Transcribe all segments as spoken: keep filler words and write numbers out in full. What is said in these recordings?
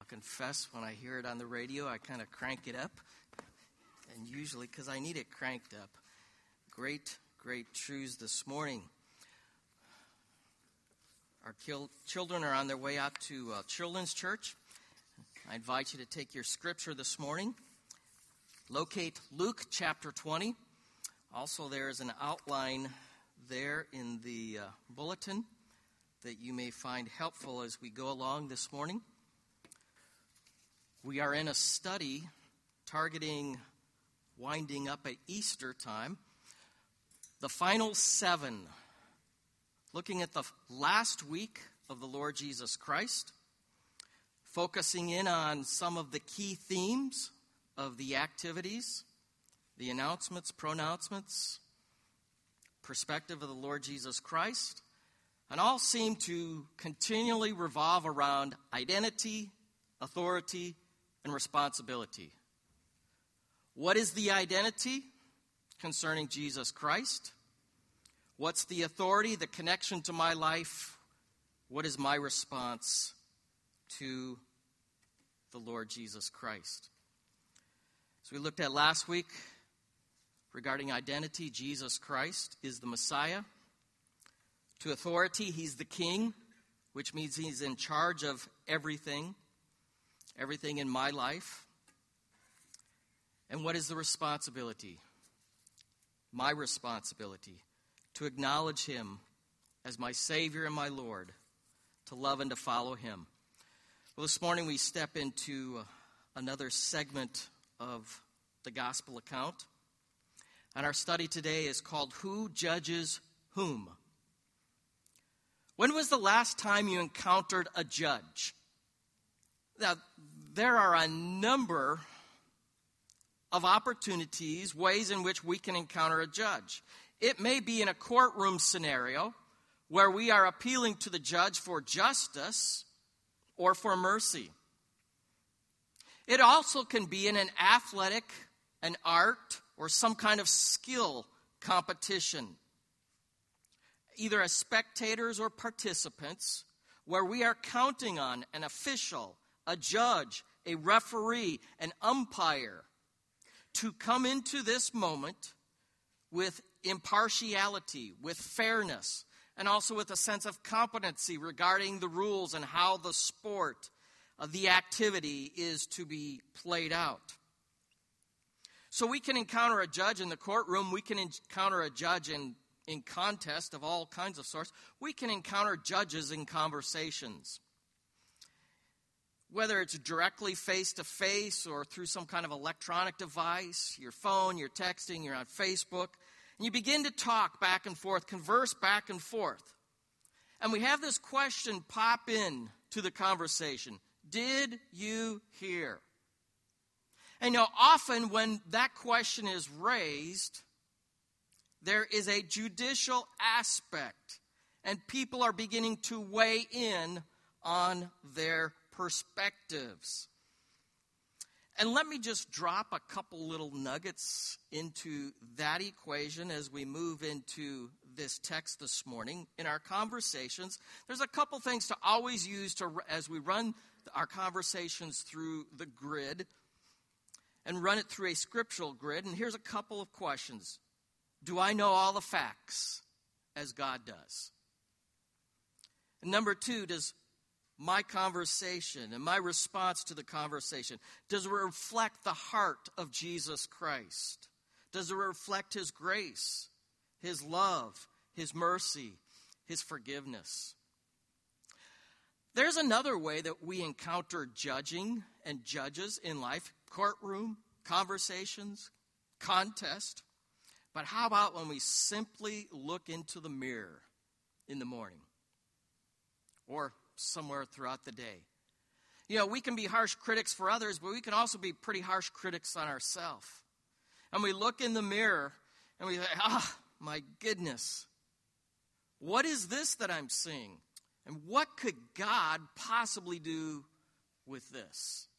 confess when I hear it on the radio, I kind of crank it up. And usually, because I need it cranked up. Great, great truths this morning. Our kil- children are on their way out to uh, Children's Church. I invite you to take your scripture this morning. Locate Luke chapter twenty. Also, there is an outline there in the uh, bulletin that you may find helpful as we go along this morning. We are in a study targeting winding up at Easter time. The final seven, looking at the last week of the Lord Jesus Christ, focusing in on some of the key themes of the activities, the announcements, pronouncements, perspective of the Lord Jesus Christ, and all seem to continually revolve around identity, authority, and responsibility. What is the identity concerning Jesus Christ? What's the authority, the connection to my life? What is my response to the Lord Jesus Christ? As we looked at last week regarding identity, Jesus Christ is the Messiah. To authority, he's the king, which means he's in charge of everything, everything in my life. And what is the responsibility? My responsibility to acknowledge him as my Savior and my Lord, to love and to follow him. Well, this morning we step into another segment of the gospel account. And our study today is called Who Judges Whom? When was the last time you encountered a judge? Now, there are a number of opportunities, ways in which we can encounter a judge. It may be in a courtroom scenario where we are appealing to the judge for justice or for mercy. It also can be in an athletic, an art, or some kind of skill competition, either as spectators or participants, where we are counting on an official, a judge, a referee, an umpire, to come into this moment with impartiality, with fairness, and also with a sense of competency regarding the rules and how the sport of the activity is to be played out. So we can encounter a judge in the courtroom. We can encounter a judge in, in contest of all kinds of sorts. We can encounter judges in conversations. Whether it's directly face-to-face or through some kind of electronic device, your phone, you're texting, you're on Facebook, and you begin to talk back and forth, converse back and forth. And we have this question pop in to the conversation. Did you hear? And you know, often when that question is raised, there is a judicial aspect, and people are beginning to weigh in on their perspectives. And let me just drop a couple little nuggets into that equation as we move into this text this morning. In our conversations, there's a couple things to always use to as we run our conversations through the grid and run it through a scriptural grid. And here's a couple of questions. Do I know all the facts as God does? And number two, does my conversation and my response to the conversation, does it reflect the heart of Jesus Christ? Does it reflect his grace, his love, his mercy, his forgiveness? There's another way that we encounter judging and judges in life: courtroom, conversations, contest. But how about when we simply look into the mirror in the morning or somewhere throughout the day? You know, we can be harsh critics for others, but we can also be pretty harsh critics on ourselves. And we look in the mirror and we say, ah, my goodness, what is this that I'm seeing? And what could God possibly do with this?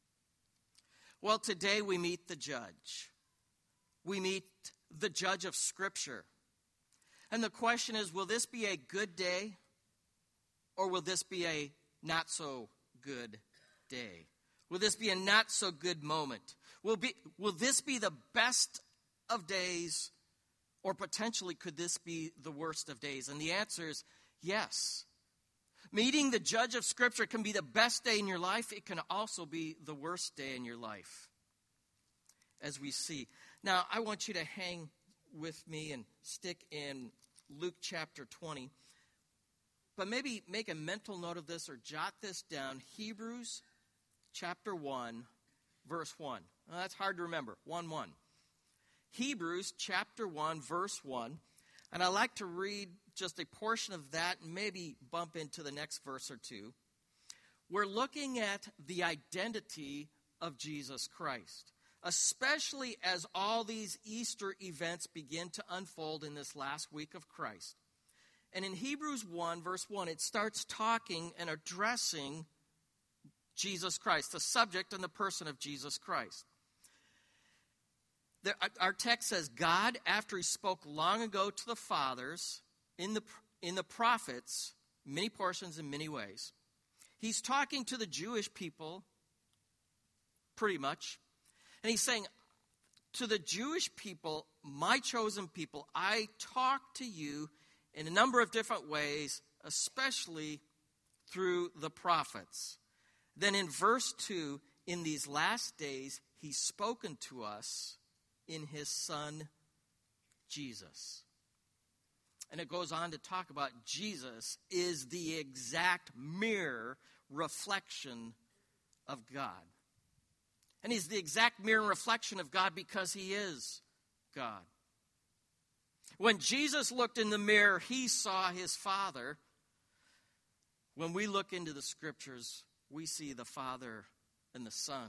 Well, today we meet the judge. We meet the judge of Scripture. And the question is, will this be a good day, or will this be a not so good day? Will this be a not-so-good moment? Will, be, will this be the best of days, or potentially could this be the worst of days? And the answer is yes. Meeting the judge of Scripture can be the best day in your life. It can also be the worst day in your life, as we see. Now, I want you to hang with me and stick in Luke chapter twenty. But maybe make a mental note of this or jot this down. Hebrews chapter one, verse one. Well, that's hard to remember. one one. Hebrews chapter one, verse one. And I like to read just a portion of that and maybe bump into the next verse or two. We're looking at the identity of Jesus Christ, especially as all these Easter events begin to unfold in this last week of Christ. And in Hebrews one, verse one, it starts talking and addressing Jesus Christ, the subject and the person of Jesus Christ. The, our text says, God, after he spoke long ago to the fathers in the, in the prophets, many portions in many ways, he's talking to the Jewish people, pretty much. And he's saying, to the Jewish people, my chosen people, I talk to you in a number of different ways, especially through the prophets. Then in verse two, in these last days, he's spoken to us in his Son, Jesus. And it goes on to talk about Jesus is the exact mirror reflection of God. And he's the exact mirror reflection of God because he is God. When Jesus looked in the mirror, he saw his Father. When we look into the Scriptures, we see the Father and the Son.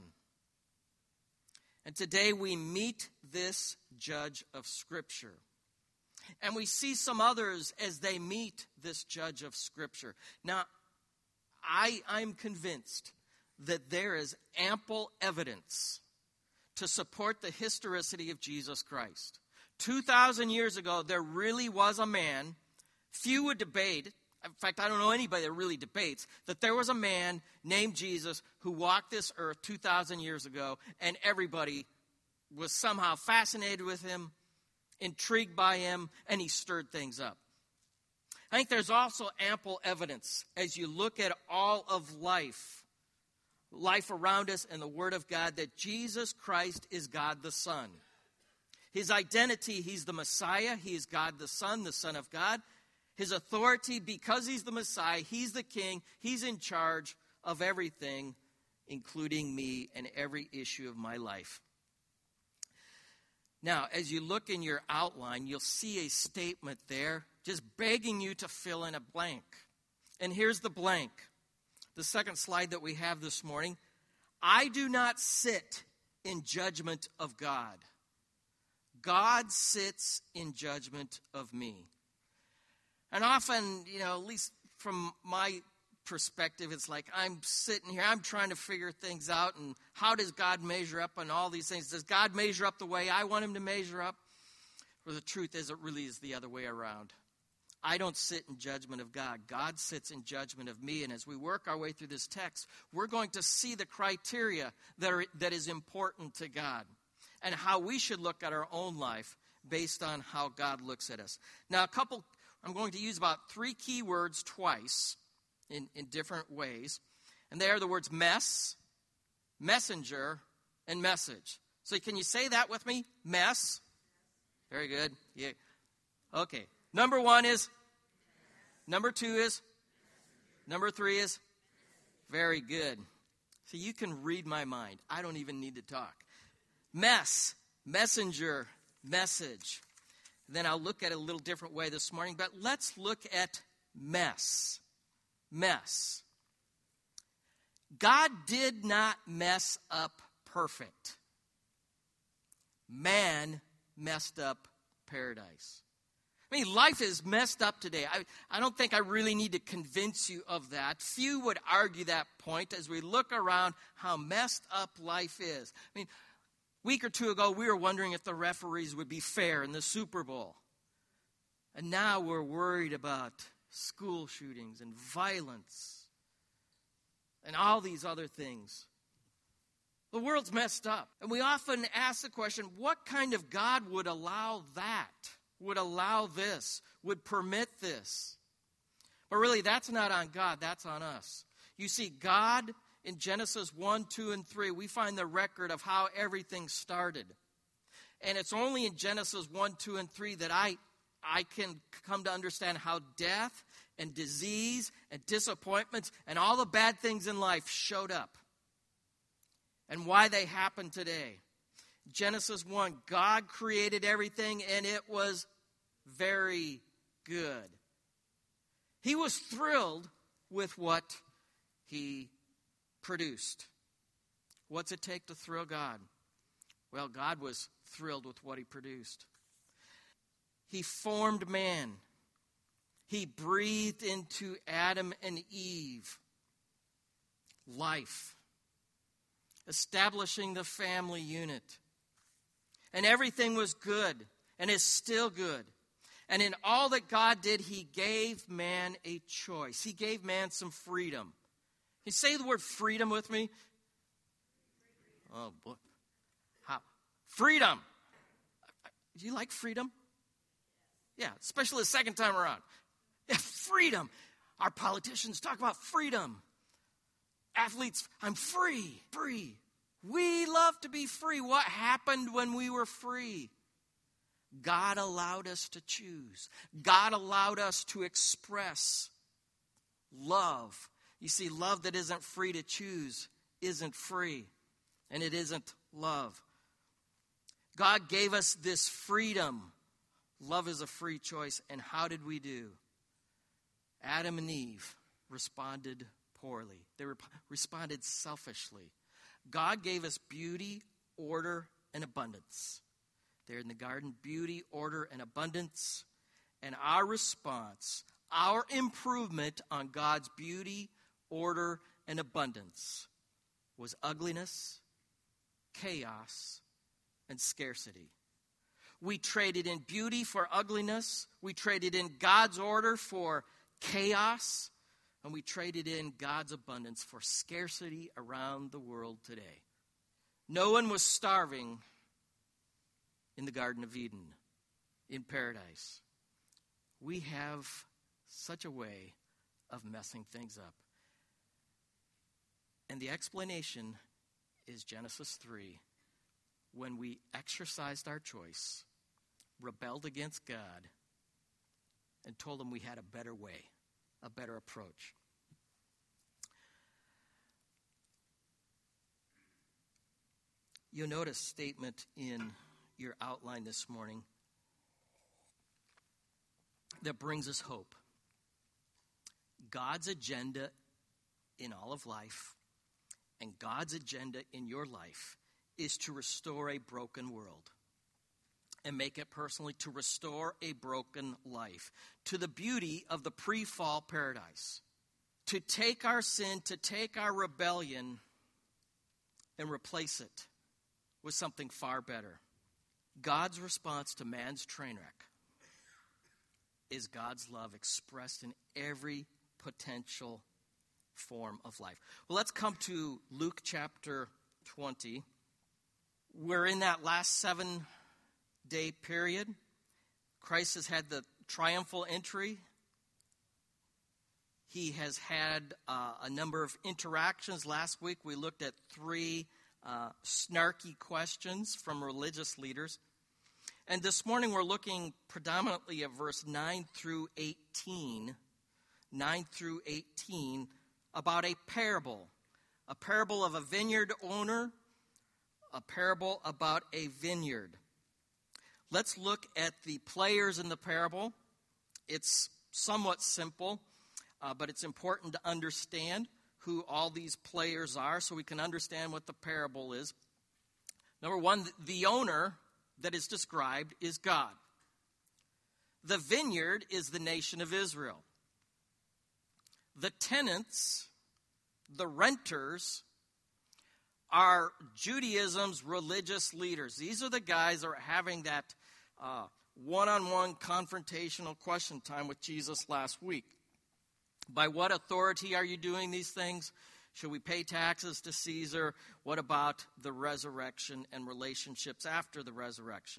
And today we meet this judge of Scripture. And we see some others as they meet this judge of Scripture. Now, I, I'm convinced that there is ample evidence to support the historicity of Jesus Christ. two thousand years ago, there really was a man, few would debate, in fact, I don't know anybody that really debates, that there was a man named Jesus who walked this earth two thousand years ago, and everybody was somehow fascinated with him, intrigued by him, and he stirred things up. I think there's also ample evidence as you look at all of life, life around us and the Word of God, that Jesus Christ is God the Son. His identity, he's the Messiah, he is God the Son, the Son of God. His authority, because he's the Messiah, he's the King, he's in charge of everything, including me and every issue of my life. Now, as you look in your outline, you'll see a statement there just begging you to fill in a blank. And here's the blank. The second slide that we have this morning. I do not sit in judgment of God. God sits in judgment of me. And often, you know, at least from my perspective, it's like I'm sitting here, I'm trying to figure things out, and how does God measure up on all these things? Does God measure up the way I want him to measure up? Well, the truth is, it really is the other way around. I don't sit in judgment of God. God sits in judgment of me. And as we work our way through this text, we're going to see the criteria that are, that is important to God and how we should look at our own life based on how God looks at us. Now, a couple, I'm going to use about three key words twice in, in different ways. And they are the words mess, messenger, and message. So can you say that with me? Mess. Very good. Yeah. Okay. Number one is, number two is, number three is, very good. So you can read my mind. I don't even need to talk. Mess, messenger, message. Then I'll look at it a little different way this morning, but let's look at mess. Mess. God did not mess up perfect. Man messed up paradise. I mean, life is messed up today. I, I don't think I really need to convince you of that. Few would argue that point as we look around how messed up life is. I mean, a week or two ago, we were wondering if the referees would be fair in the Super Bowl. And now we're worried about school shootings and violence. and all these other things. The world's messed up. And we often ask the question, what kind of God would allow that, would allow this, would permit this? But really, that's not on God, that's on us. You see, God, in Genesis one, two, and three, we find the record of how everything started. And it's only in Genesis one, two, and three that I, I can come to understand how death and disease and disappointments and all the bad things in life showed up. And why they happen today. Genesis one, God created everything and it was very good. He was thrilled with what he produced. What's it take to thrill God? Well, God was thrilled with what he produced. He formed man. He breathed into Adam and Eve life, establishing the family unit. And everything was good and is still good. And in all that God did, he gave man a choice. He gave man some freedom. You say the word freedom with me? Oh, boy. How? Freedom. Do you like freedom? Yeah, especially the second time around. Yeah, freedom. Our politicians talk about freedom. Athletes, I'm free, free. We love to be free. What happened when we were free? God allowed us to choose. God allowed us to express love. You see, love that isn't free to choose isn't free, and it isn't love. God gave us this freedom. Love is a free choice. And how did we do? Adam and Eve responded poorly. They re- responded selfishly. God gave us beauty, order, and abundance. There in the garden, beauty, order, and abundance. And our response, our improvement on God's beauty, order, and abundance was ugliness, chaos, and scarcity. We traded in beauty for ugliness. We traded in God's order for chaos. And we traded in God's abundance for scarcity around the world today. No one was starving in the Garden of Eden, in paradise. We have such a way of messing things up. And the explanation is Genesis three. When we exercised our choice, rebelled against God, and told him we had a better way, a better approach. You'll notice a statement in your outline this morning that brings us hope. God's agenda in all of life and God's agenda in your life is to restore a broken world. And make it personally, to restore a broken life to the beauty of the pre-fall paradise. To take our sin, to take our rebellion and replace it with something far better. God's response to man's train wreck is God's love expressed in every potential form of life. Well, let's come to Luke chapter twenty. We're in that last seven day period. Christ has had the triumphal entry. He has had uh, a number of interactions. Last week we looked at three uh, snarky questions from religious leaders. And this morning we're looking predominantly at verse nine through eighteen. nine through eighteen about a parable. A parable of a vineyard owner. A parable about a vineyard. Let's look at the players in the parable. It's somewhat simple, uh, but it's important to understand who all these players are so we can understand what the parable is. Number one, the owner that is described is God. The vineyard is the nation of Israel. The tenants, the renters, are Judaism's religious leaders. These are the guys that are having that uh, one-on-one confrontational question time with Jesus last week. By what authority are you doing these things? Should we pay taxes to Caesar? What about the resurrection and relationships after the resurrection?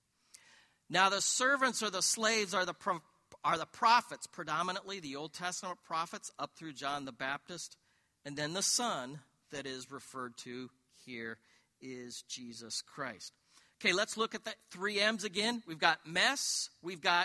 Now, the servants or the slaves are the pro- are the prophets, predominantly the Old Testament prophets up through John the Baptist. And then the Son that is referred to here is Jesus Christ. Okay, let's look at the three M's again. We've got mess, we've got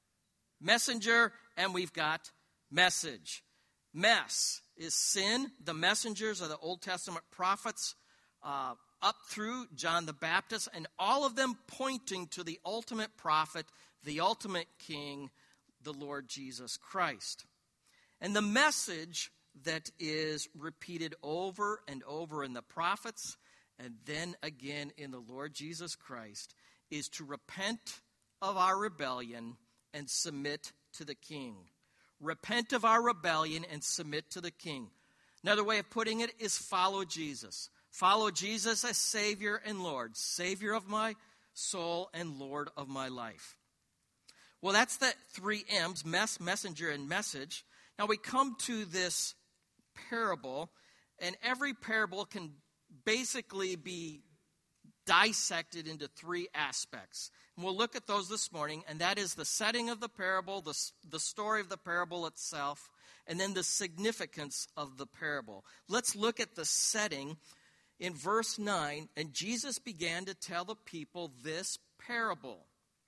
messenger, and we've got message. Mess is sin. The messengers are the Old Testament prophets uh, up through John the Baptist, and all of them pointing to the ultimate prophet, the ultimate king, the Lord Jesus Christ. And the message that is repeated over and over in the prophets and then again in the Lord Jesus Christ is to repent of our rebellion and submit to the king. Repent of our rebellion and submit to the king. Another way of putting it is follow Jesus. Follow Jesus as Savior and Lord. Savior of my soul and Lord of my life. Well, that's the three M's, mess, messenger, and message. Now we come to this parable, and every parable can basically be dissected into three aspects. And we'll look at those this morning, and that is the setting of the parable, the, the story of the parable itself, and then the significance of the parable. Let's look at the setting in verse nine. And Jesus began to tell the people this parable.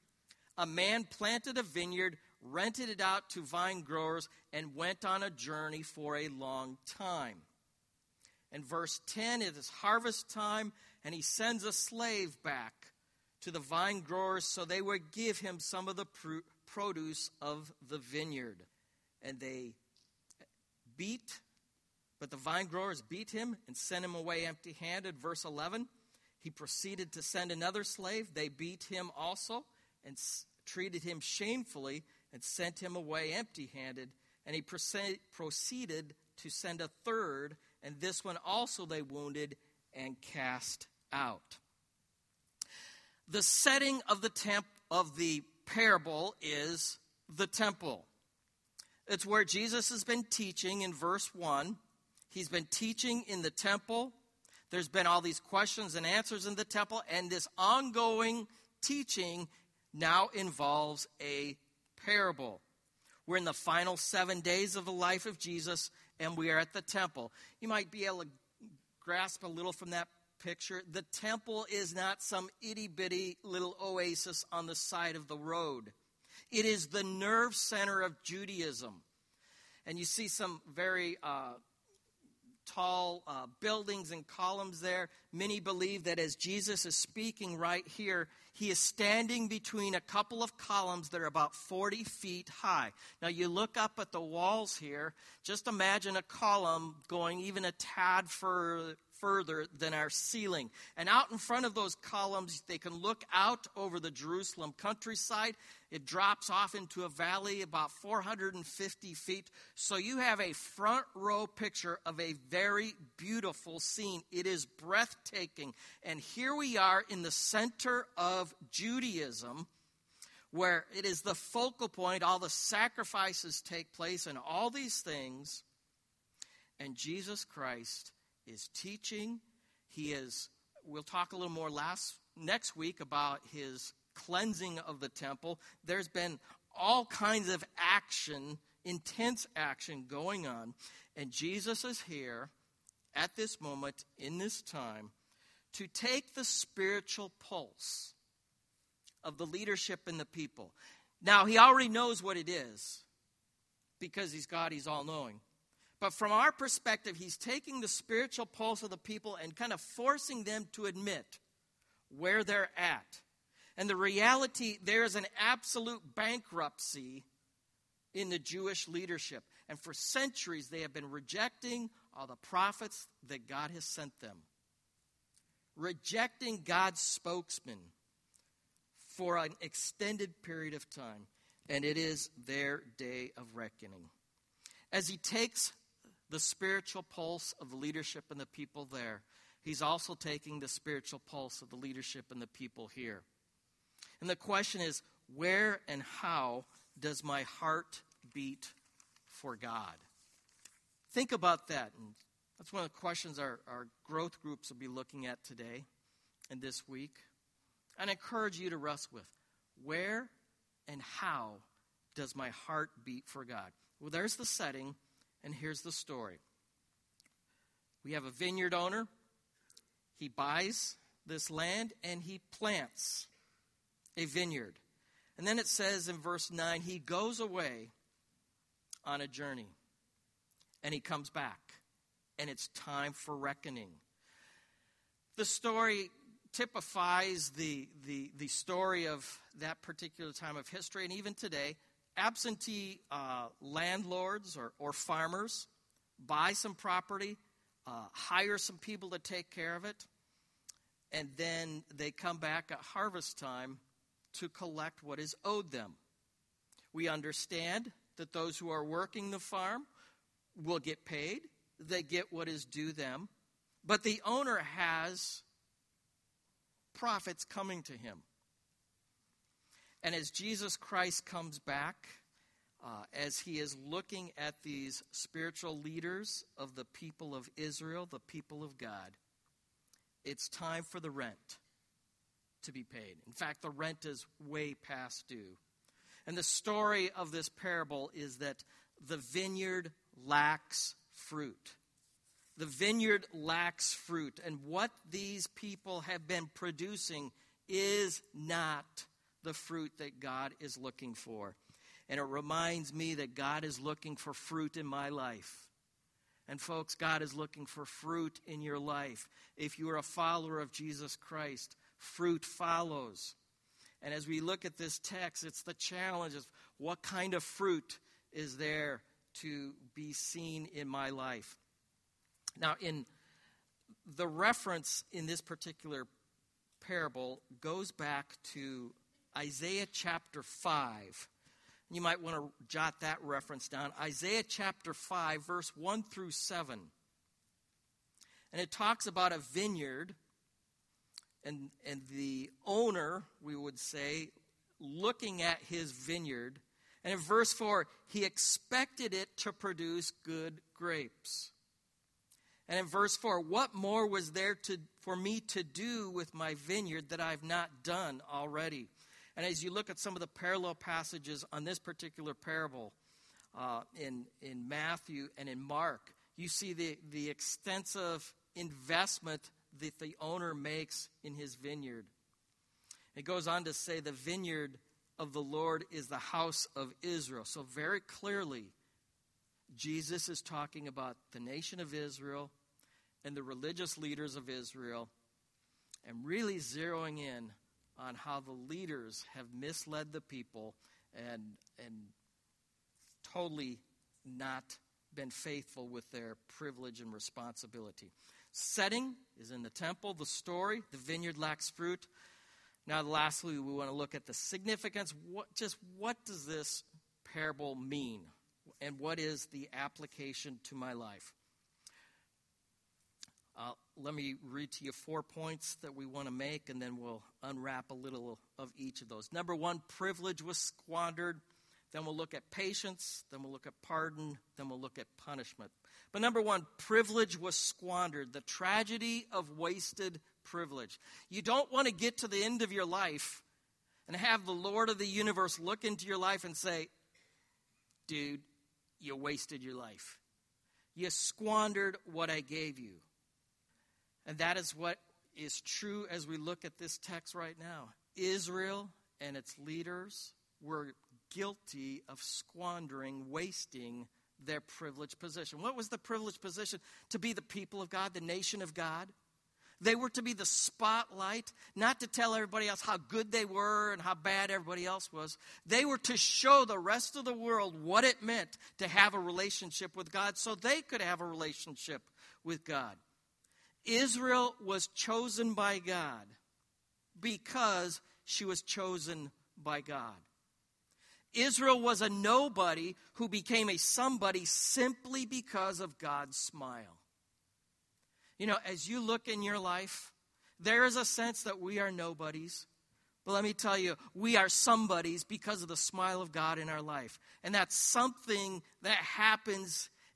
A man planted a vineyard, rented it out to vine growers, and went on a journey for a long time. In verse ten, it is harvest time, and he sends a slave back to the vine growers so they would give him some of the pr- produce of the vineyard. And they beat, but the vine growers beat him and sent him away empty-handed. Verse eleven, he proceeded to send another slave. They beat him also and s- treated him shamefully and sent him away empty-handed. And he proce- proceeded to send a third, and this one also they wounded and cast out. The setting of the temp- of the parable is the temple. It's where Jesus has been teaching in verse one. He's been teaching in the temple. There's been all these questions and answers in the temple, and this ongoing teaching now involves a parable. We're in the final seven days of the life of Jesus, and we are at the temple. You might be able to grasp a little from that picture. The temple is not some itty-bitty little oasis on the side of the road. It is the nerve center of Judaism. And you see some very uh, tall uh, buildings and columns there. Many believe that as Jesus is speaking right here, he is standing between a couple of columns that are about forty feet high. Now you look up at the walls here, just imagine a column going even a tad fur, further than our ceiling. And out in front of those columns, they can look out over the Jerusalem countryside. It drops off into a valley about four hundred fifty feet. So you have a front row picture of a very beautiful scene. It is breathtaking. And here we are in the center of Judaism, where it is the focal point. All the sacrifices take place and all these things. And Jesus Christ is teaching. He is, we'll talk a little more last next week about his cleansing of the temple. There's been all kinds of action, intense action going on. And Jesus is here at this moment, in this time, to take the spiritual pulse of the leadership and the people. Now, he already knows what it is because he's God, he's all-knowing. But from our perspective, he's taking the spiritual pulse of the people and kind of forcing them to admit where they're at. And the reality, there is an absolute bankruptcy in the Jewish leadership. And for centuries, they have been rejecting all the prophets that God has sent them. Rejecting God's spokesman for an extended period of time. And it is their day of reckoning. As he takes the spiritual pulse of the leadership and the people there, he's also taking the spiritual pulse of the leadership and the people here. And the question is, where and how does my heart beat for God? Think about that. And That's one of the questions our, our growth groups will be looking at today and this week. And I encourage you to wrestle with, where and how does my heart beat for God? Well, there's the setting, and here's the story. We have a vineyard owner. He buys this land, and he plants a vineyard. And then it says in verse nine, he goes away on a journey, and he comes back, and it's time for reckoning. The story typifies the, the, the story of that particular time of history, and even today, absentee uh, landlords or, or farmers buy some property, uh, hire some people to take care of it, and then they come back at harvest time to collect what is owed them. We understand that those who are working the farm will get paid. They get what is due them. But the owner has profits coming to him. And as Jesus Christ comes back, uh, as he is looking at these spiritual leaders of the people of Israel, the people of God, it's time for the rent to be paid. In fact, the rent is way past due. And the story of this parable is that the vineyard lacks fruit. The vineyard lacks fruit. And what these people have been producing is not the fruit that God is looking for. And it reminds me that God is looking for fruit in my life. And folks, God is looking for fruit in your life. If you are a follower of Jesus Christ, fruit follows. And as we look at this text, it's the challenge of what kind of fruit is there to be seen in my life. Now, in the reference in this particular parable goes back to Isaiah chapter five. You might want to jot that reference down. Isaiah chapter five, verse one through seven. And it talks about a vineyard and, and the owner, we would say, looking at his vineyard. And in verse four, he expected it to produce good grapes. And in verse four, what more was there to, for me to do with my vineyard that I've not done already? And as you look at some of the parallel passages on this particular parable uh, in, in Matthew and in Mark, you see the, the extensive investment that the owner makes in his vineyard. It goes on to say the vineyard of the Lord is the house of Israel. So very clearly, Jesus is talking about the nation of Israel and the religious leaders of Israel, and really zeroing in on how the leaders have misled the people and and totally not been faithful with their privilege and responsibility. Setting is in the temple, the story, the vineyard lacks fruit. Now, lastly, we want to look at the significance. What, just what does this parable mean? And what is the application to my life? Uh, let me read to you four points that we want to make, and then we'll unwrap a little of each of those. Number one, privilege was squandered. Then we'll look at patience. Then we'll look at pardon. Then we'll look at punishment. But number one, privilege was squandered. The tragedy of wasted privilege. You don't want to get to the end of your life and have the Lord of the universe look into your life and say, dude, you wasted your life. You squandered what I gave you. And that is what is true as we look at this text right now. Israel and its leaders were guilty of squandering, wasting their privileged position. What was the privileged position? To be the people of God, the nation of God. They were to be the spotlight, not to tell everybody else how good they were and how bad everybody else was. They were to show the rest of the world what it meant to have a relationship with God so they could have a relationship with God. Israel was chosen by God because she was chosen by God. Israel was a nobody who became a somebody simply because of God's smile. You know, as you look in your life, there is a sense that we are nobodies. But let me tell you, we are somebodies because of the smile of God in our life. And that's something that happens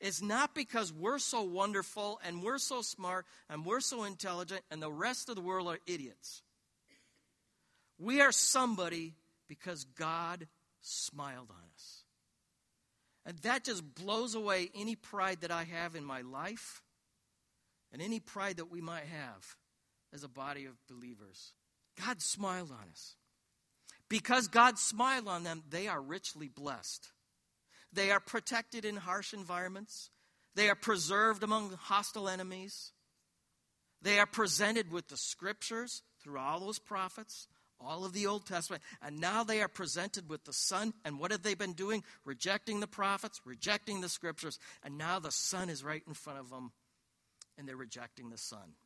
is not because we're so wonderful and we're so smart and we're so intelligent and the rest of the world are idiots. We are somebody because God smiled on us. And that just blows away any pride that I have in my life and any pride that we might have as a body of believers. God smiled on us. Because God smiled on them, they are richly blessed. They are protected in harsh environments. They are preserved among hostile enemies. They are presented with the scriptures through all those prophets, all of the Old Testament. And now they are presented with the Son. And what have they been doing? Rejecting the prophets, rejecting the scriptures. And now the Son is right in front of them, and they're rejecting the Son.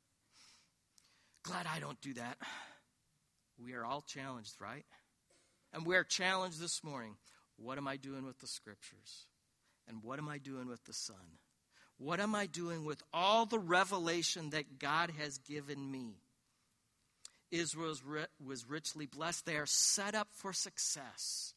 Glad I don't do that. We are all challenged, right? And we are challenged this morning. What am I doing with the scriptures? And what am I doing with the Son? What am I doing with all the revelation that God has given me? Israel was richly blessed. They are set up for success.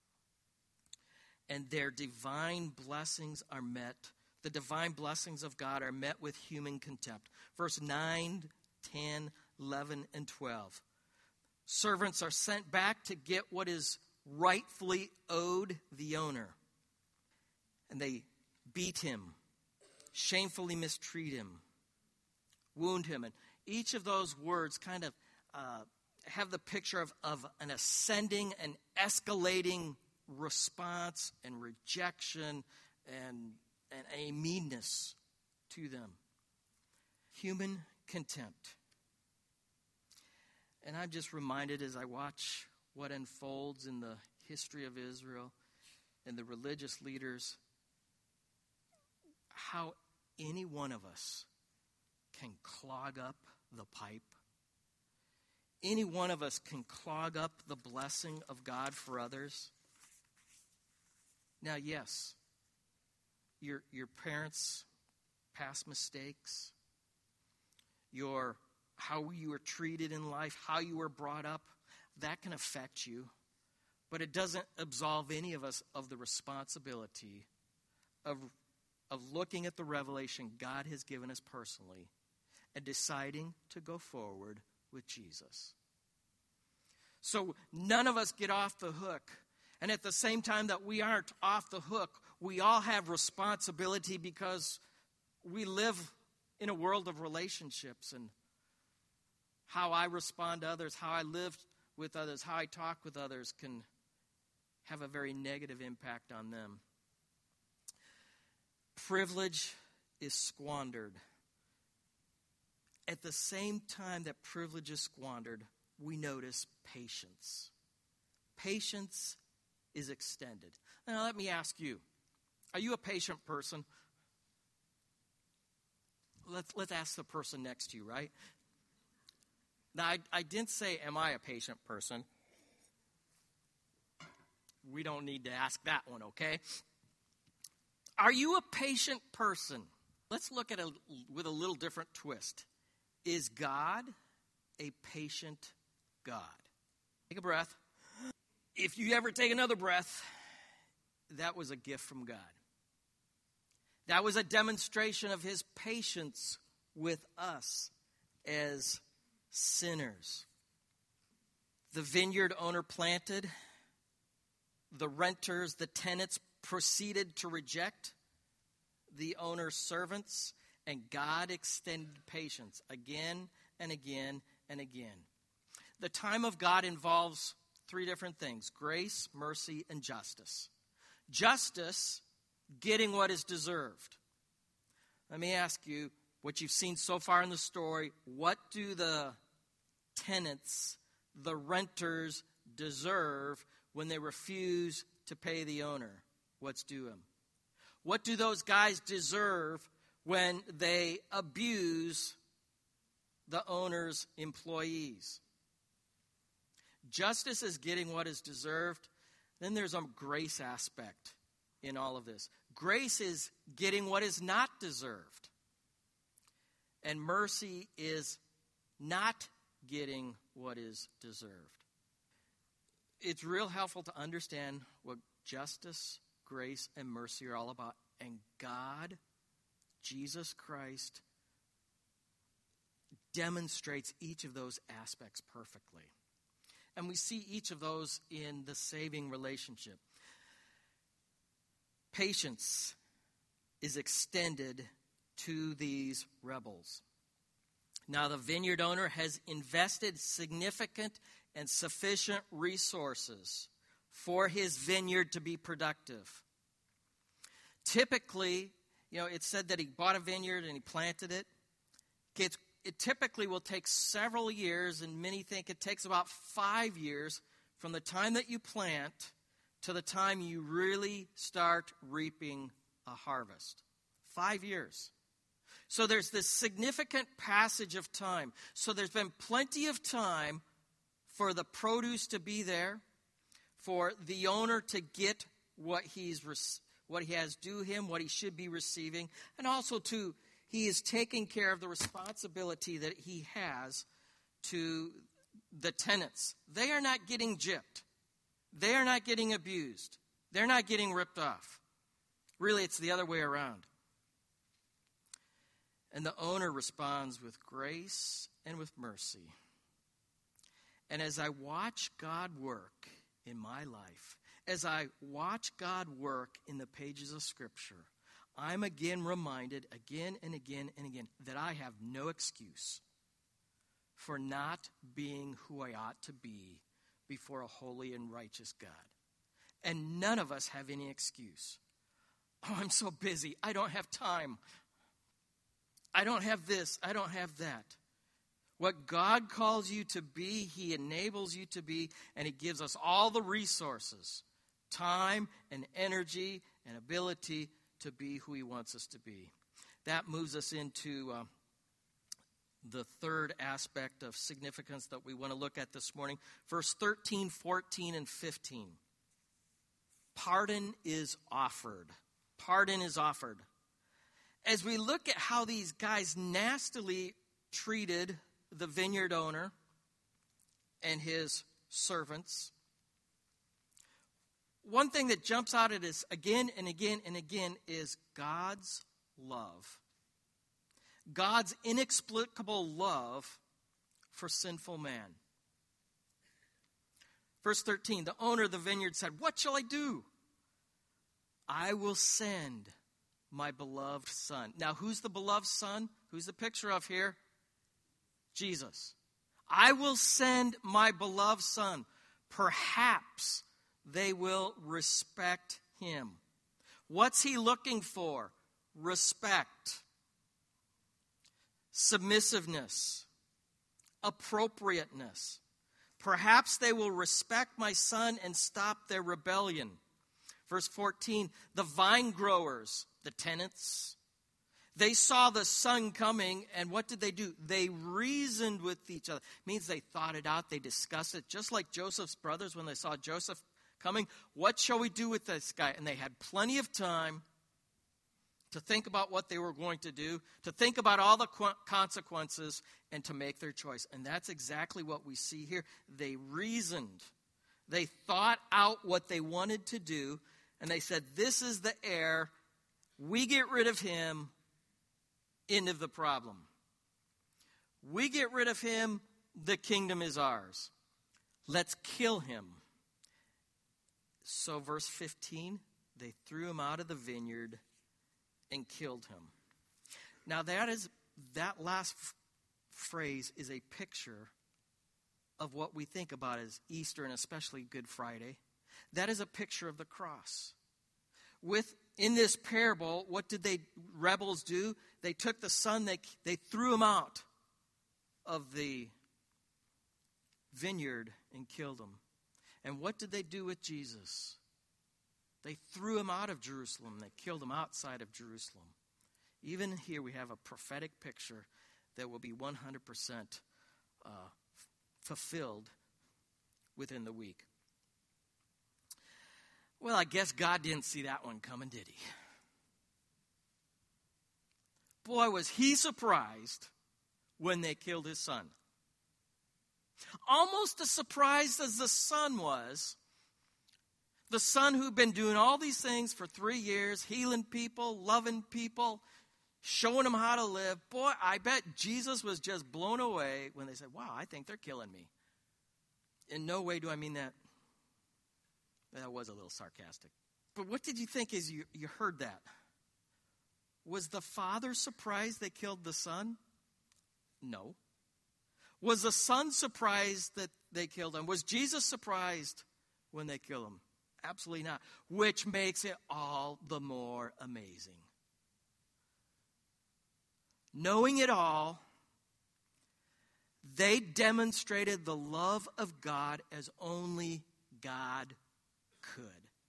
And their divine blessings are met. The divine blessings of God are met with human contempt. Verse nine, ten, eleven, and twelve. Servants are sent back to get what is rightfully owed the owner. And they beat him, shamefully mistreat him, wound him. And each of those words kind of uh, have the picture of, of an ascending and escalating response and rejection and, and a meanness to them. Human contempt. And I'm just reminded as I watch what unfolds in the history of Israel and the religious leaders, how any one of us can clog up the pipe. Any one of us can clog up the blessing of God for others. Now, yes, your, your parents' past mistakes, your how you were treated in life, how you were brought up, that can affect you. But it doesn't absolve any of us of the responsibility of, of looking at the revelation God has given us personally and deciding to go forward with Jesus. So none of us get off the hook. And at the same time that we aren't off the hook, we all have responsibility because we live in a world of relationships, and how I respond to others, how I live with others, how I talk with others can have a very negative impact on them. Privilege is squandered. At the same time that privilege is squandered, we notice patience. Patience is extended. Now let me ask you, are you a patient person? Let's, let's ask the person next to you, right? Now, I, I didn't say, am I a patient person? We don't need to ask that one, okay? Are you a patient person? Let's look at it with a little different twist. Is God a patient God? Take a breath. If you ever take another breath, that was a gift from God. That was a demonstration of his patience with us as sinners. The vineyard owner planted, the renters, the tenants proceeded to reject the owner's servants, and God extended patience again and again and again. The time of God involves three different things: grace, mercy, and justice. Justice, getting what is deserved. Let me ask you, what you've seen so far in the story, what do the tenants, the renters, deserve when they refuse to pay the owner what's due him? What do those guys deserve when they abuse the owner's employees? Justice is getting what is deserved. Then there's a grace aspect in all of this. Grace is getting what is not deserved. And mercy is not getting what is deserved. It's real helpful to understand what justice, grace, and mercy are all about And God, Jesus Christ, demonstrates each of those aspects perfectly. And we see each of those in the saving relationship. Patience is extended to these rebels. Now, the vineyard owner has invested significant and sufficient resources for his vineyard to be productive. Typically, you know, it said that he bought a vineyard and he planted it. It's It typically will take several years, and many think it takes about five years from the time that you plant to the time you really start reaping a harvest. Five years. So there's this significant passage of time. So there's been plenty of time for the produce to be there, for the owner to get what he's what he has due him, what he should be receiving, and also to he is taking care of the responsibility that he has to the tenants. They are not getting gypped. They are not getting abused. They're not getting ripped off. Really, it's the other way around. And the owner responds with grace and with mercy. And as I watch God work in my life, as I watch God work in the pages of Scripture, I'm again reminded, again and again and again, that I have no excuse for not being who I ought to be before a holy and righteous God. And none of us have any excuse. Oh, I'm so busy. I don't have time. I don't have this. I don't have that. What God calls you to be, He enables you to be, and He gives us all the resources, time and energy and ability to be who He wants us to be. That moves us into uh, the third aspect of significance that we want to look at this morning. Verse thirteen, fourteen, and fifteen. Pardon is offered. Pardon is offered. As we look at how these guys nastily treated the vineyard owner and his servants, one thing that jumps out at us again and again and again is God's love. God's inexplicable love for sinful man. Verse thirteen, the owner of the vineyard said, "What shall I do? I will send my beloved son." Now, who's the beloved son? Who's the picture of here? Jesus. I will send my beloved son. Perhaps they will respect him. What's he looking for? Respect, submissiveness, appropriateness. Perhaps they will respect my son and stop their rebellion. Verse fourteen, the vine growers, the tenants, they saw the son coming, and what did they do? They reasoned with each other. It means they thought it out, they discussed it, just like Joseph's brothers when they saw Joseph coming. What shall we do with this guy? And they had plenty of time to think about what they were going to do, to think about all the consequences, and to make their choice. And that's exactly what we see here. They reasoned. They thought out what they wanted to do, and they said, this is the heir. We get rid of him. End of the problem. We get rid of him. The kingdom is ours. Let's kill him. So verse fifteen, they threw him out of the vineyard and killed him. Now that is that last f- phrase is a picture of what we think about as Easter and especially Good Friday. That is a picture of the cross. With in this parable, what did they rebels do? They took the son, they they threw him out of the vineyard and killed him. And what did they do with Jesus? They threw him out of Jerusalem. They killed him outside of Jerusalem. Even here we have a prophetic picture that will be one hundred percent uh, fulfilled within the week. Well, I guess God didn't see that one coming, did he? Boy, was he surprised when they killed his son. Almost as surprised as the son was, The son who'd been doing all these things for three years, healing people, loving people, showing them how to live. Boy, I bet Jesus was just blown away when they said, wow, I think they're killing me. In no way do I mean that. That was a little sarcastic. But what did you think as you, you heard that? Was the father surprised they killed the son? No. Was the son surprised that they killed him? Was Jesus surprised when they killed him? Absolutely not. Which makes it all the more amazing. Knowing it all, they demonstrated the love of God as only God could.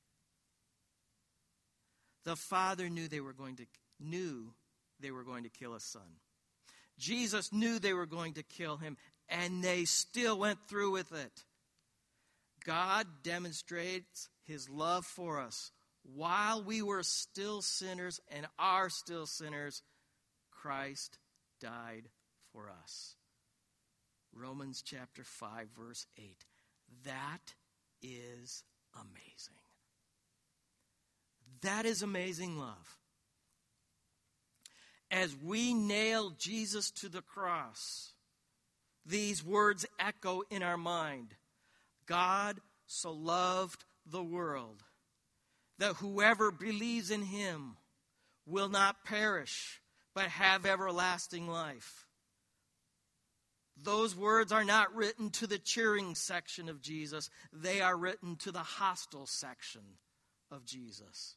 The father knew they were going to knew they were going to kill his son. Jesus knew they were going to kill him, and they still went through with it. God demonstrates his love for us. While we were still sinners and are still sinners, Christ died for us. Romans chapter five, verse eight. That is amazing. That is amazing love. As we nail Jesus to the cross, these words echo in our mind. God so loved the world that whoever believes in him will not perish, but have everlasting life. Those words are not written to the cheering section of Jesus. They are written to the hostile section of Jesus.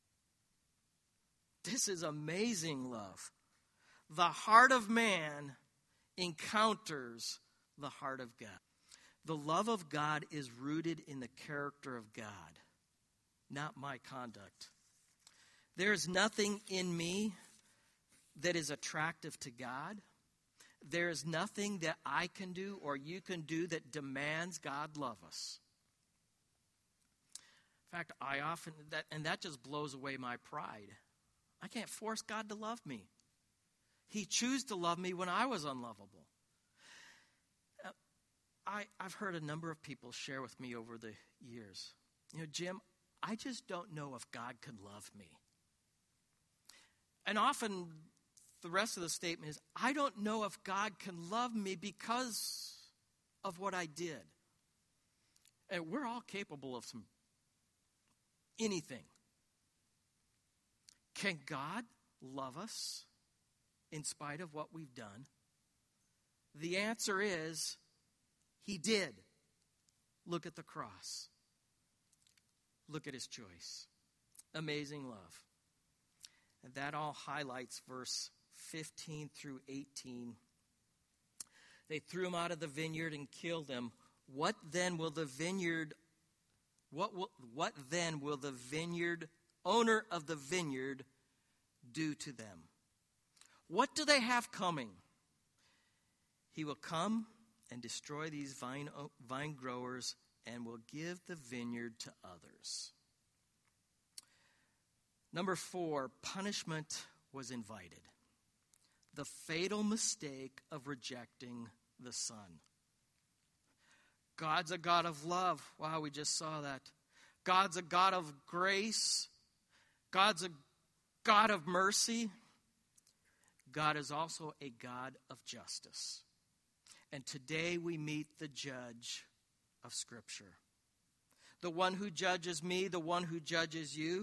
This is amazing love. The heart of man encounters the heart of God. The love of God is rooted in the character of God, not my conduct. There is nothing in me that is attractive to God. There is nothing that I can do or you can do that demands God love us. In fact, I often, that, and that just blows away my pride. I can't force God to love me. He chose to love me when I was unlovable. Uh, I, I've heard a number of people share with me over the years, you know, Jim, I just don't know if God could love me. And often the rest of the statement is, I don't know if God can love me because of what I did. And we're all capable of some anything. Can God love us in spite of what we've done? The answer is, he did. Look at the cross. Look at his choice. Amazing love. And that all highlights verse fifteen through eighteen. They threw him out of the vineyard and killed him. What then will the vineyard, what will, what then will the vineyard, owner of the vineyard, do to them? What do they have coming? He will come and destroy these vine, vine growers and will give the vineyard to others. Number four, punishment was invited. The fatal mistake of rejecting the Son. God's a God of love. Wow, we just saw that. God's a God of grace. God's a God of mercy. God is also a God of justice. And today we meet the judge of Scripture. The one who judges me, the one who judges you.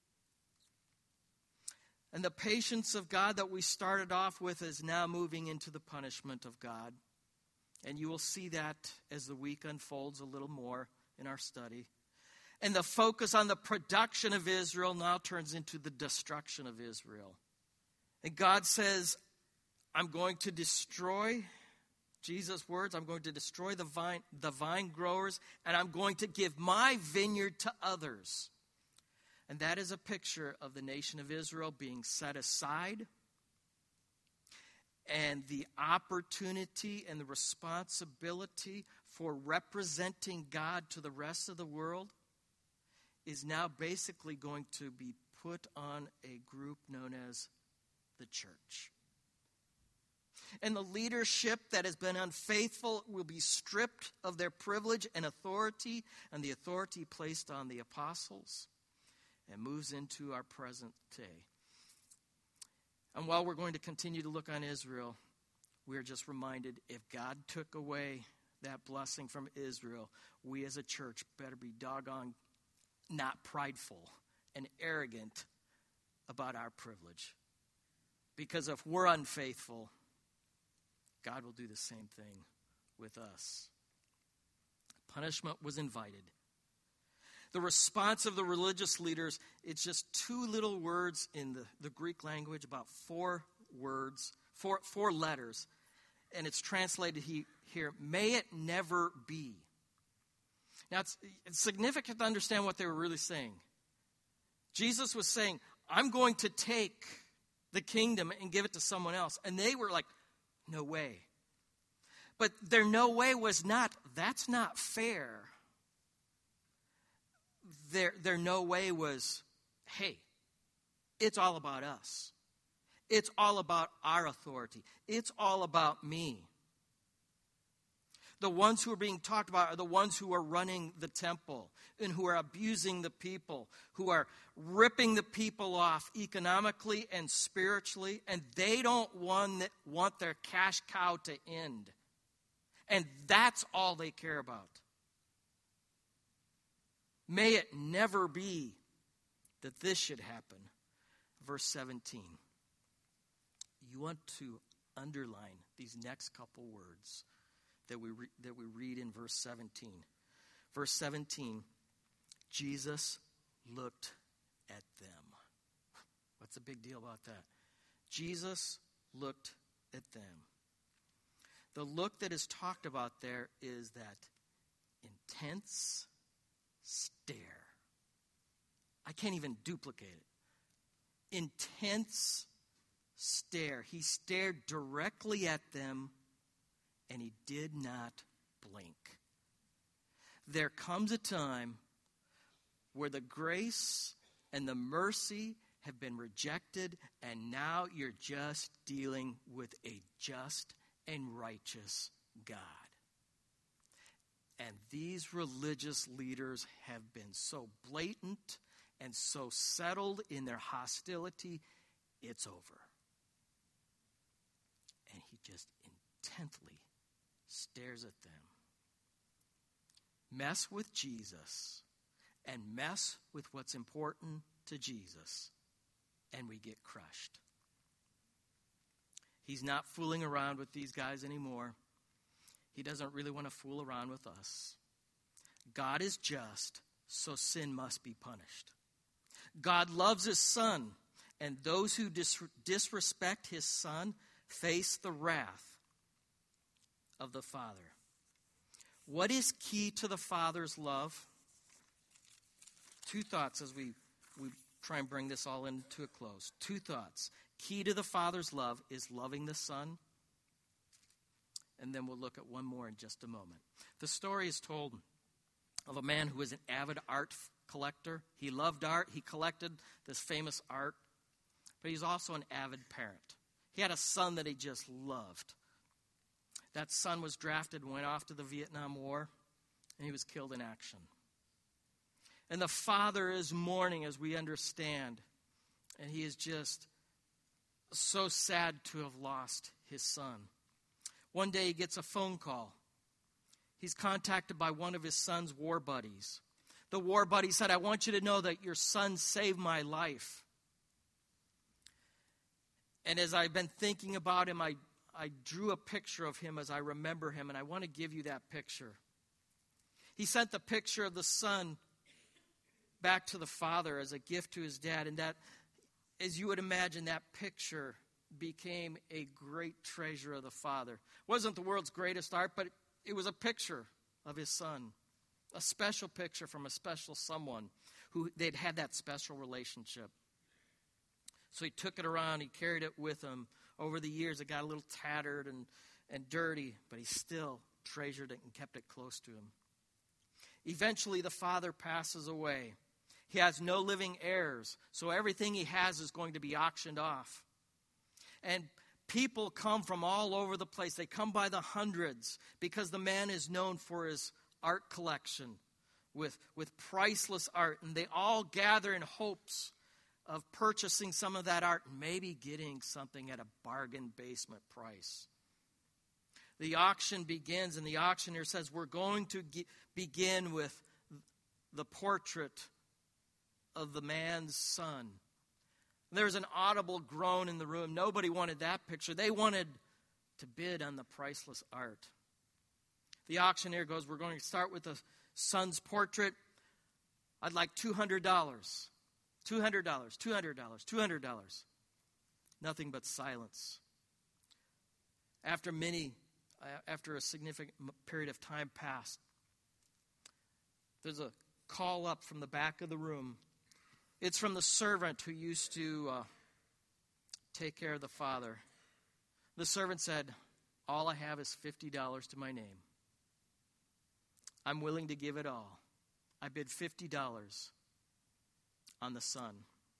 And the patience of God that we started off with is now moving into the punishment of God. And you will see that as the week unfolds a little more in our study. And the focus on the production of Israel now turns into the destruction of Israel. And God says, I'm going to destroy, Jesus' words, I'm going to destroy the vine, the vine growers, and I'm going to give my vineyard to others. And that is a picture of the nation of Israel being set aside, and the opportunity and the responsibility for representing God to the rest of the world is now basically going to be put on a group known as the church. And the leadership that has been unfaithful will be stripped of their privilege and authority, and the authority placed on the apostles, and moves into our present day. And while we're going to continue to look on Israel, we're just reminded, if God took away that blessing from Israel, we as a church better be doggone not prideful and arrogant about our privilege. Because if we're unfaithful, God will do the same thing with us. Punishment was invited. The response of the religious leaders, it's just two little words in the, the Greek language, about four words, four, four letters. And it's translated he, here, may it never be. Now, it's, it's significant to understand what they were really saying. Jesus was saying, I'm going to take the kingdom and give it to someone else. And they were like, no way. But their no way was not, that's not fair. Their, their no way was, hey, it's all about us. It's all about our authority. It's all about me. The ones who are being talked about are the ones who are running the temple and who are abusing the people, who are ripping the people off economically and spiritually, and they don't want, want their cash cow to end. And that's all they care about. May it never be that this should happen. Verse seventeen. You want to underline these next couple words that we re- that we read in verse seventeen. Verse seventeen, Jesus looked at them. What's the big deal about that? Jesus looked at them. The look that is talked about there is that intense stare. I can't even duplicate it. Intense stare. He stared directly at them, and he did not blink. There comes a time where the grace and the mercy have been rejected, and now you're just dealing with a just and righteous God. And these religious leaders have been so blatant and so settled in their hostility, it's over. And he just intently stares at them. Mess with Jesus and mess with what's important to Jesus, and we get crushed. He's not fooling around with these guys anymore. He doesn't really want to fool around with us. God is just, so sin must be punished. God loves his son, and those who dis- disrespect his son face the wrath of the Father. What is key to the Father's love? Two thoughts as we, we try and bring this all into a close. Two thoughts. Key to the Father's love is loving the Son. And then we'll look at one more in just a moment. The story is told of a man who was an avid art collector. He loved art. He collected this famous art. But he's also an avid parent. He had a son that he just loved. That son was drafted and went off to the Vietnam War, and he was killed in action. And the father is mourning, as we understand, and he is just so sad to have lost his son. One day he gets a phone call. He's contacted by one of his son's war buddies. The war buddy said, I want you to know that your son saved my life. And as I've been thinking about him, I, I drew a picture of him as I remember him, and I want to give you that picture. He sent the picture of the son back to the father as a gift to his dad, and that, as you would imagine, that picture became a great treasure of the father. It wasn't the world's greatest art, but it was a picture of his son, a special picture from a special someone who they'd had that special relationship. So he took it around, he carried it with him. Over the years, it got a little tattered and, and dirty, but he still treasured it and kept it close to him. Eventually, the father passes away. He has no living heirs, so everything he has is going to be auctioned off. And people come from all over the place. They come by the hundreds because the man is known for his art collection with, with priceless art. And they all gather in hopes of purchasing some of that art and maybe getting something at a bargain basement price. The auction begins, and the auctioneer says, we're going to ge- begin with the portrait of the man's son. There's an audible groan in the room. Nobody wanted that picture. They wanted to bid on the priceless art. The auctioneer goes, we're going to start with the son's portrait. I'd like two hundred dollars. two hundred dollars, two hundred dollars, two hundred dollars. Nothing but silence. After many, after a significant period of time passed, there's a call up from the back of the room. It's from the servant who used to uh, take care of the father. The servant said, all I have is fifty dollars to my name. I'm willing to give it all. I bid fifty dollars on the son.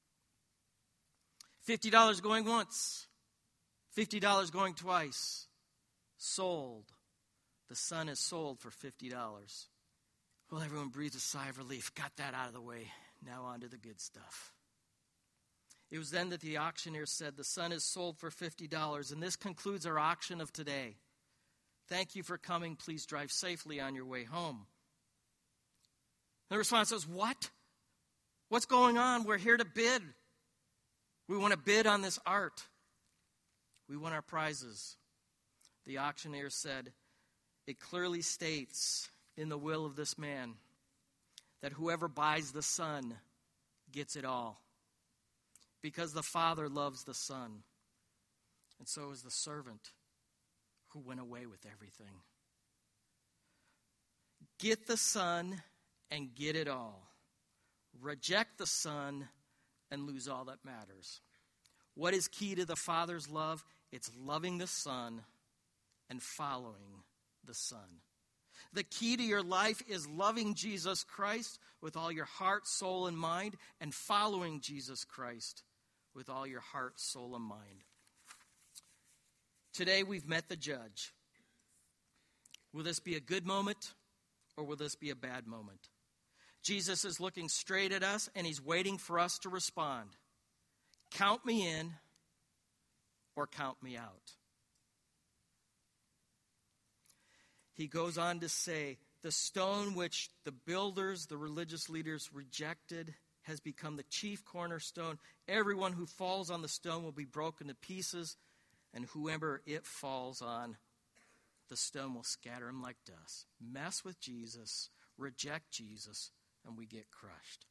fifty dollars going once. fifty dollars going twice. Sold. The son is sold for fifty dollars. Well, everyone breathed a sigh of relief. Got that out of the way. Now on to the good stuff. It was then that the auctioneer said, the son is sold for fifty dollars, and this concludes our auction of today. Thank you for coming. Please drive safely on your way home. The response was, what? What's going on? We're here to bid. We want to bid on this art. We want our prizes. The auctioneer said, it clearly states in the will of this man that whoever buys the son gets it all. Because the father loves the son. And so is the servant who went away with everything. Get the son and get it all. Reject the son and lose all that matters. What is key to the Father's love? It's loving the Son and following the Son. The key to your life is loving Jesus Christ with all your heart, soul, and mind, and following Jesus Christ with all your heart, soul, and mind. Today we've met the judge. Will this be a good moment or will this be a bad moment? Jesus is looking straight at us and he's waiting for us to respond. Count me in or count me out. He goes on to say, the stone which the builders, the religious leaders rejected has become the chief cornerstone. Everyone who falls on the stone will be broken to pieces, and whoever it falls on, the stone will scatter him like dust. Mess with Jesus, reject Jesus, and we get crushed.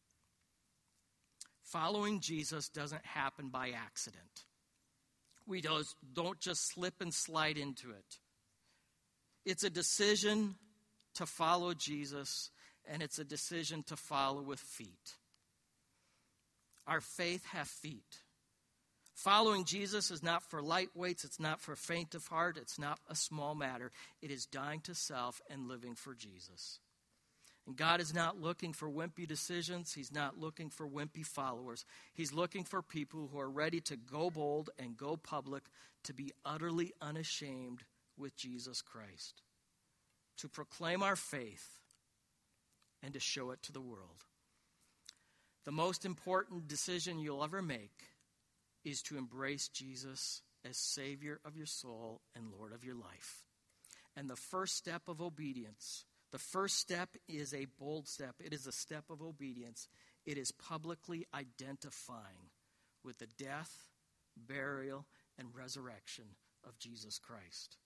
Following Jesus doesn't happen by accident. We don't just slip and slide into it. It's a decision to follow Jesus, and it's a decision to follow with feet. Our faith has feet. Following Jesus is not for lightweights. It's not for faint of heart. It's not a small matter. It is dying to self and living for Jesus. And God is not looking for wimpy decisions. He's not looking for wimpy followers. He's looking for people who are ready to go bold and go public, to be utterly unashamed with Jesus Christ, to proclaim our faith and to show it to the world. The most important decision you'll ever make is to embrace Jesus as Savior of your soul and Lord of your life. And the first step of obedience, the first step is a bold step. It is a step of obedience. It is publicly identifying with the death, burial, and resurrection of Jesus Christ.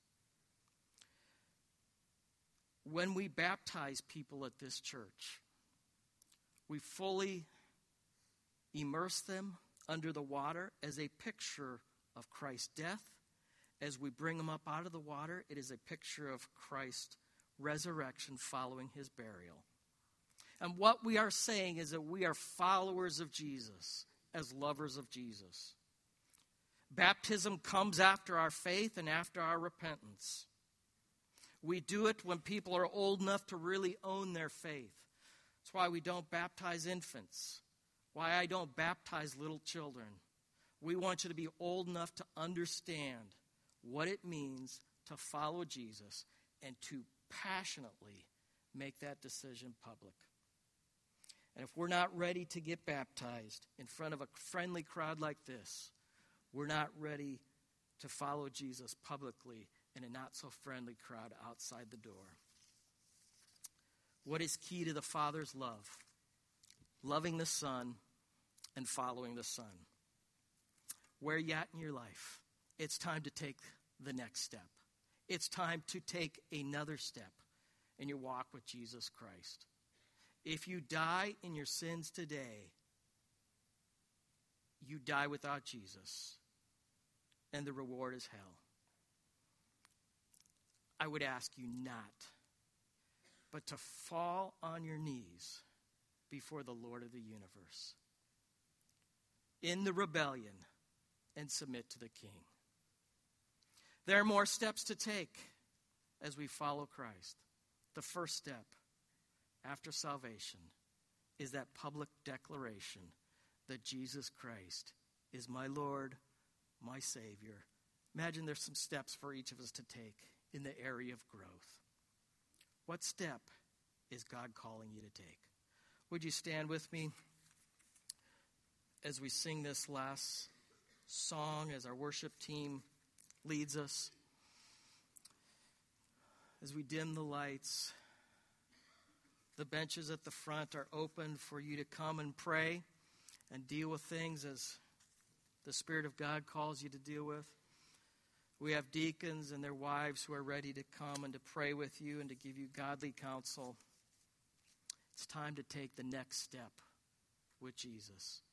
When we baptize people at this church, we fully immerse them under the water as a picture of Christ's death. As we bring them up out of the water, it is a picture of Christ's resurrection following his burial. And what we are saying is that we are followers of Jesus as lovers of Jesus. Baptism comes after our faith and after our repentance. We do it when people are old enough to really own their faith. That's why we don't baptize infants. Why I don't baptize little children. We want you to be old enough to understand what it means to follow Jesus and to passionately make that decision public. And if we're not ready to get baptized in front of a friendly crowd like this, we're not ready to follow Jesus publicly in a not-so-friendly crowd outside the door. What is key to the Father's love? Loving the Son and following the Son. Where are you at in your life? It's time to take the next step. It's time to take another step in your walk with Jesus Christ. If you die in your sins today, you die without Jesus, and the reward is hell. I would ask you not, but to fall on your knees before the Lord of the universe in the rebellion and submit to the King. There are more steps to take as we follow Christ. The first step after salvation is that public declaration that Jesus Christ is my Lord, my Savior. Imagine there's some steps for each of us to take in the area of growth. What step is God calling you to take? Would you stand with me as we sing this last song, as our worship team leads us? As we dim the lights, the benches at the front are open for you to come and pray and deal with things as the Spirit of God calls you to deal with. We have deacons and their wives who are ready to come and to pray with you and to give you godly counsel. It's time to take the next step with Jesus.